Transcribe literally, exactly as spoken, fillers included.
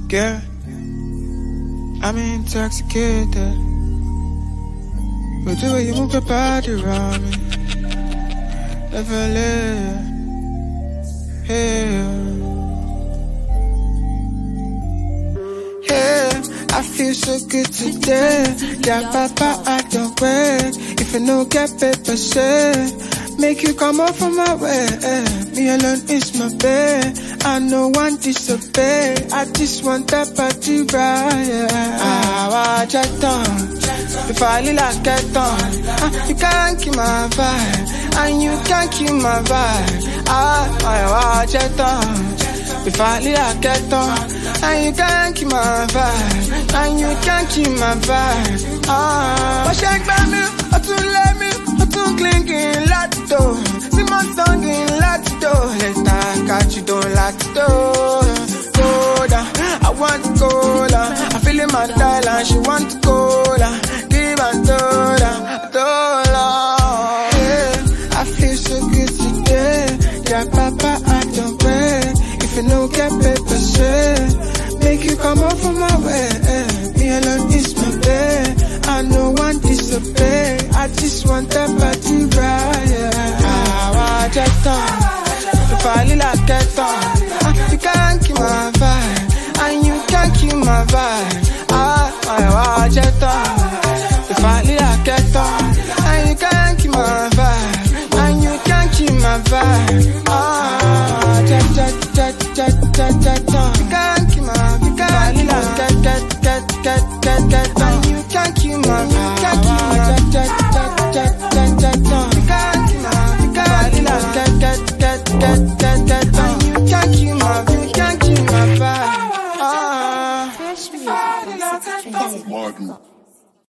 Girl, I'm intoxicated with the way you move your body around me. Never let, yeah. Yeah, I feel so good today. Yeah, papa, I don't wait. If you no get paper, say make you come up from my way. Me alone is my bed. I no want disobey. I just want that party right. I want it on. If I like it on, you can't keep my vibe, and you can't keep my vibe. I want it on. If I like it on, and you can't keep my vibe, and you can't keep my vibe. Ah, but shake by me, or to let me, or to clinking lato. See my song in lato. Let's catch you don't lato. Go down, I want to go down. I feel in my dial, she want to go down. Give and throw down, throw down. Yeah, I feel so good today. Yeah, papa, I don't pray. If you no get paper, say make you come up from my way. Me alone is my bed. I no want disobey. I just want that body right. I want it on. If I like it on, you can't keep my vibe, and you can't keep my vibe. I want it on. If I like it on, and you can't keep my vibe, and you can't keep my vibe. Ah, ja ja ja ja ja ja ja. You can't keep my, you can't keep my, get get get get get get. And you can't keep my, you can't keep my, ja ja ja ja ja ja. You can't keep my, you can't keep my, get get get get get get. And you can't keep my, you can't keep my vibe. Ah. Fresh music. Martin.